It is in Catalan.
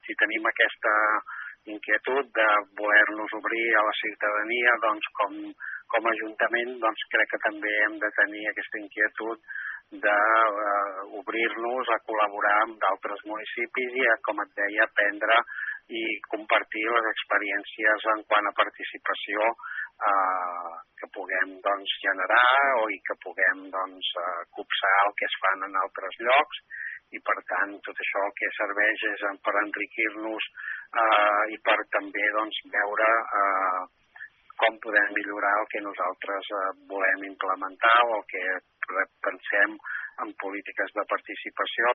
si tenim aquesta inquietud de voler-nos obrir a la ciutadania, doncs com a Ajuntament crec que també hem de tenir aquesta inquietud d'obrir-nos a col·laborar amb d'altres municipis i a, com et deia, aprendre i compartir les experiències en quant a participació que puguem generar i que puguem copsar el que es fan en altres llocs i per tant tot això el que serveix és per enriquir-nos i per també veure com podem millorar el que nosaltres volem implementar o el que pensem en polítiques de participació